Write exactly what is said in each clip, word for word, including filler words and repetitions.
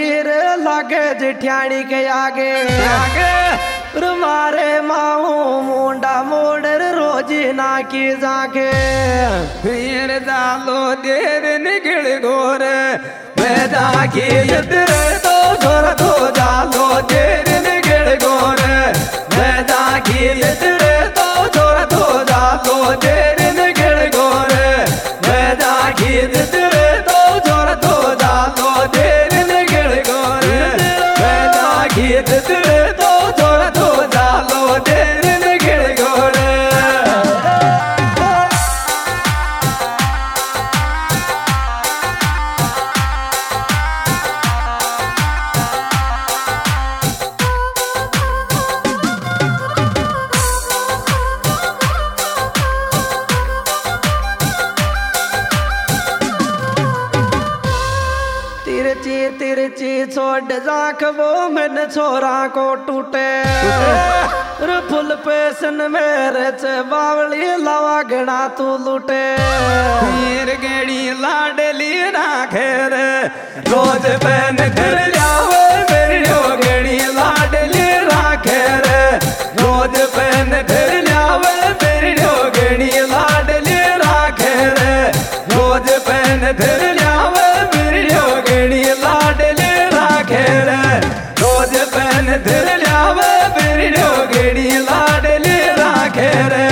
हीर लागे जिठियाणी के आगे आगे मारे माऊ मुंडा मोड़र रोजी ना की जाके फिर डालो देर निकल गोर मैं जाके इधर तो जोर तो डालो देर निकल गोर मैं जाके इधर तो जोर तो डालो देर निकल गोर मैं जाके इधर तो जोर तो डालो देर निकल गोर मैं जाके इधर तो जोर तो डालो देर निकल गोर तिरची तिरची छोड़ जाख वो मन छोरा को टूटे फुल पेशन मेरे च बावली लावा गणा तू लूटे फिर गेड़ी लाडली राखे रे रोज पहन घर जावे मेरी गेड़ी लाडली राखे रे रोज पहन घर जावे मेरी गेड़ी लाडली राखे रे रोज पहन घर जावे मेरी गेड़ी लाडली राखे रे रोज पहन घर जावे मेरी गेड़ी लाडली राखे रे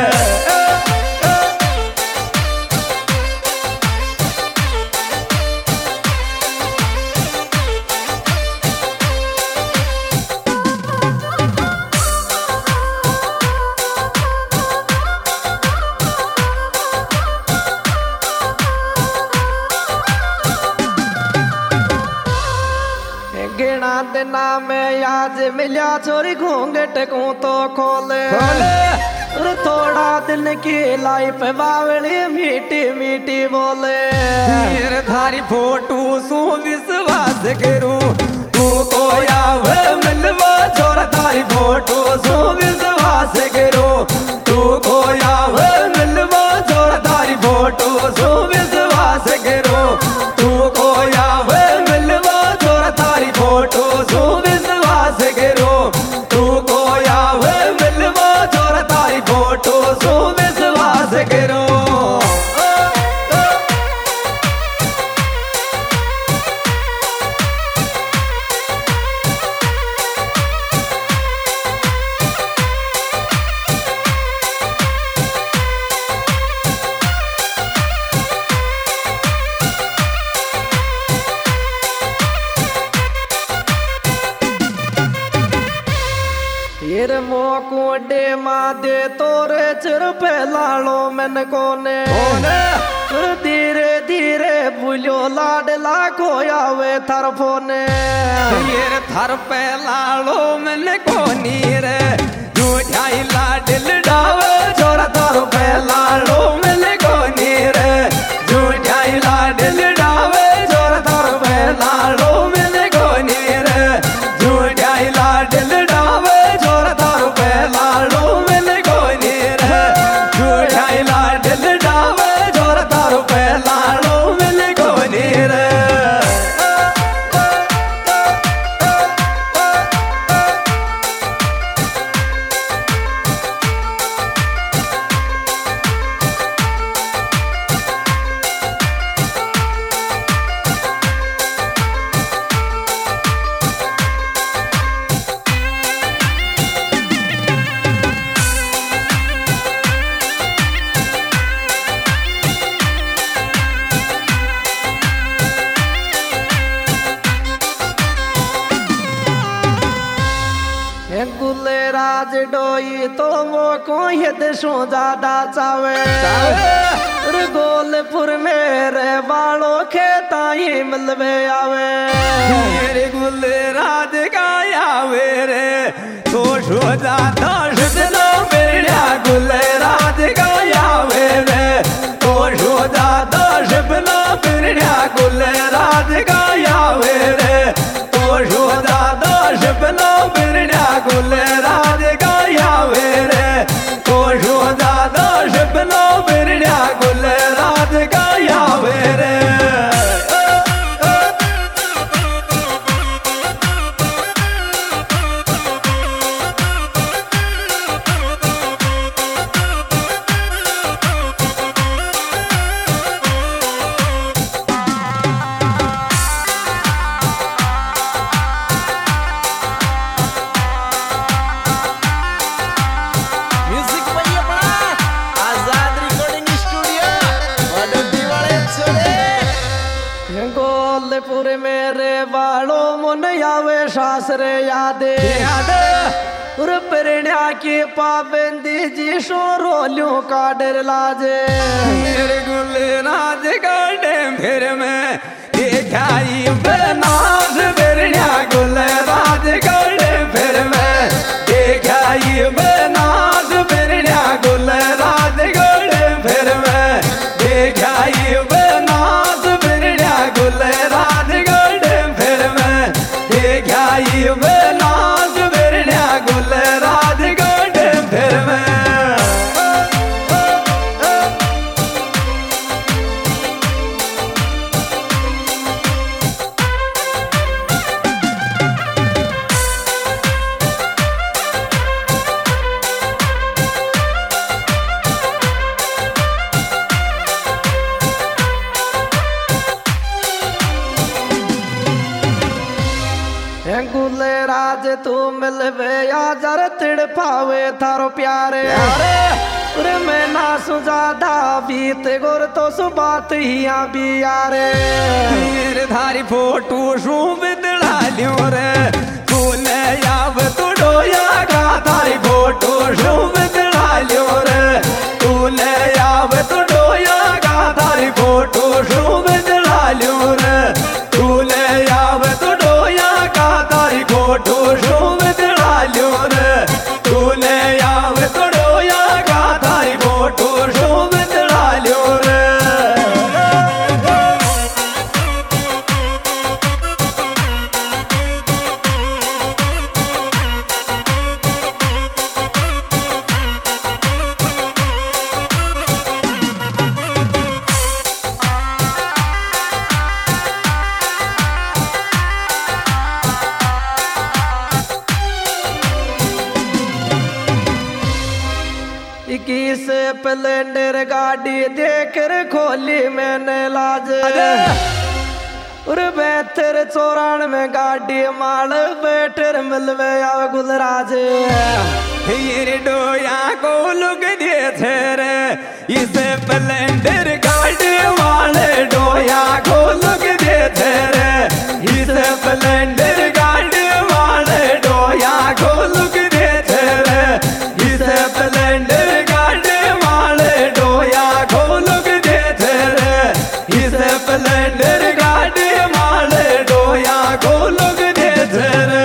गिना दिना में आज मिलिया छोरी घूंघट को तो खोले खोले थोड़ा दिन की लाइफ बावली मीठी मीठी बोले फिर थारी फोटो सो विश्वास करूं तू को आवे मिलवा छोरा थारी फोटो सो विश्वास करूं तू को आवे मिलवा छोरा थारी फोटो सो विश्वास करूं तू को आवे मिलवा छोरा थारी फोटो सो विश्वास करूं तू को आवे मिलवा छोरा थारी फोटो सो विश्वास करूं फिर मोको डे माँ दे तोरे चिर पे लालो मन कोने धीरे धीरे भूलो लाडला खोया वे थर फोने फिर थर पे लालो मन कोनी रे झूठाई लाडल डावे छोरा थर पे लालो मन कोनी रे झूठाई लाडल डावे छोरा थर पे लालो मन कोनी रे झूठाई लाडल डावे छोरा थर पे लालो मन कोनी रे झूठाई लाडल डावे छोरा थर पे लालो मन कोनी रे गुले राज डोई तो वो को हित सो ज्यादा चावे रे गोलपुर मेरे बालों खेता ही मिलवे आवे मेरे गुल राज का आवे रे तो सो ज्यादा शुद्धना मेरा गुल राज का आवे रे तो सो ज्यादा शुभना मेरा गुल राज का आवे रे तो सो ज्यादा शुभना मेरा गुल राज का आवे रे तो सो ज्यादा शुभना मेरा गुल राज का आवे रे मन आवे सासरे यादे याद उर प्रणा की पाबंदी जी सो रोलियो का डर लाजे मेरे गुले राज गाड़े फिर मैं देखाई बनाज बिरना गुले राज गाड़े फिर मैं देखाई बनाज बिरना गुले राज गाड़े फिर मैं देखाई बनाज बिरना गुले राज गाड़े फिर मैं देखाई बनाज बिरना गुले राज गाड़े फिर मैं गुले राज तू मिलवे या जर तिड़ पावे थारो प्यारे अरे मैं ना सुजादा बीत गुर तो सुबात ही आ भी यारे मेरे धारी फोटो शू बिदड़ा लियो रे तू ले आव तू डोया का धारी फोटो शू बिदड़ा लियो रे तू ले आव तू डोया का धारी फोटो शू बिदड़ा लियो रे तू ले आव तू डोया का धारी फोटो शू बिदड़ा लियो रे तू ले आव तू डोया का धारी फोटो शू बिदड़ा लियो रे इक्कीस स्प्लेंडर गाड़ी देकर खोली मैंने लाज और बेहतर चौरानवे गाड़ी माल बेटर मिलवे आ गुलराज हीर डोया को लुक दे थे रे इस स्प्लेंडर गाड़ी वाले डोया को लुक दे थे रे इस स्प्लेंडर गाड़ी वाले डोया को लुक दे थे रे इस स्प्लेंडर गाड़ी वाले डोया को लुक दे थे रे इस स्प्लेंडर गाड़ी वाले डोया को लुक दे थे रे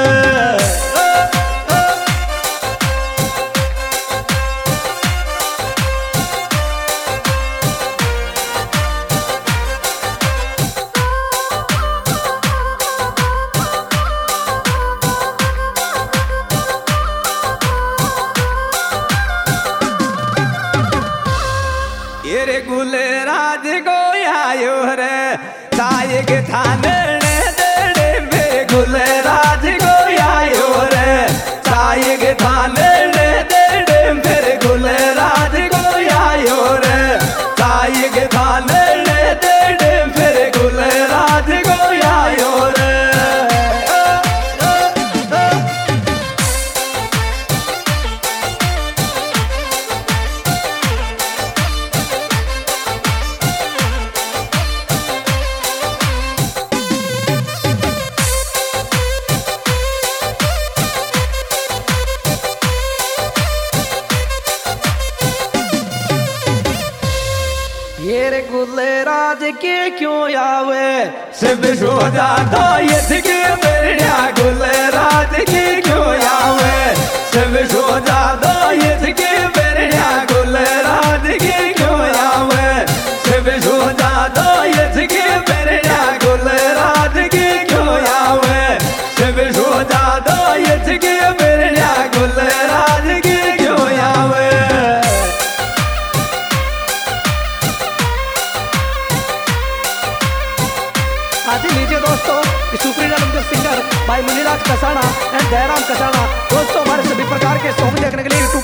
येरे गुले राज को आयो रे सायग थाने देड़े मेरे गुले राज को आयो रे सायग थाने देड़े मेरे गुले राज को आयो रे सायग थाने देड़े मेरे गुले राज को आयो रे ये रे गुले राज के क्यों आवे सब सो जाता ये के मेरा गुले राज के क्यों आवे सब सो जाता ये के मेरा गुले राज के क्यों आवे सब सो जाता ये के मेरा गुले राज के क्यों आवे सब सो जाता ये के मेरा गुले राज के क्यों आवे आज ही लीजिए दोस्तों सुप्रीम के सिंगर भाई मुनिराज कसाना एंड जयराम कसाना दोस्तों हमारे सभी प्रकार के सॉन्ग देखने के लिए यूट्यूब